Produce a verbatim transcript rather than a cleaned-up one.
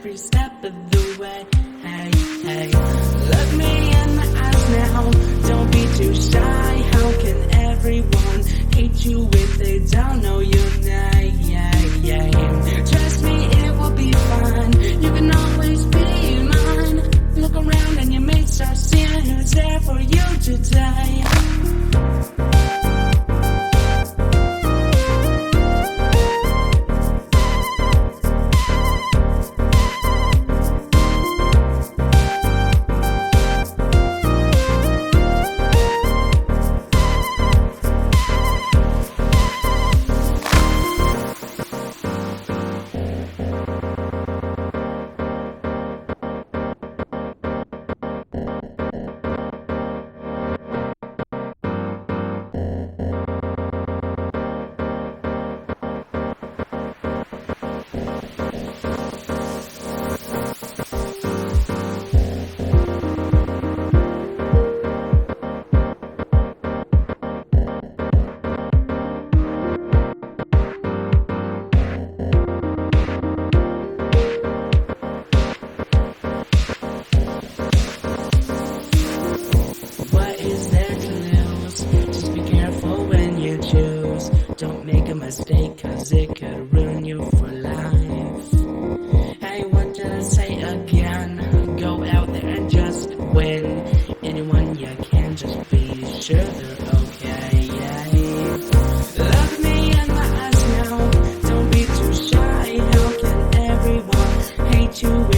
every step of the way. Hey, hey, look me in the eyes now, don't be too shy. How can everyone hate you if they don't know your name? Yeah, yeah. Trust me, it will be fine, you can always be mine. Look around and your mates are seeing who's there for you today. Don't make a mistake, cause it could ruin you for life. Hey, what did I say again? Go out there and just win. Anyone you can, just be sure they're okay, yeah. Look me in the eyes now, don't be too shy. How can everyone hate you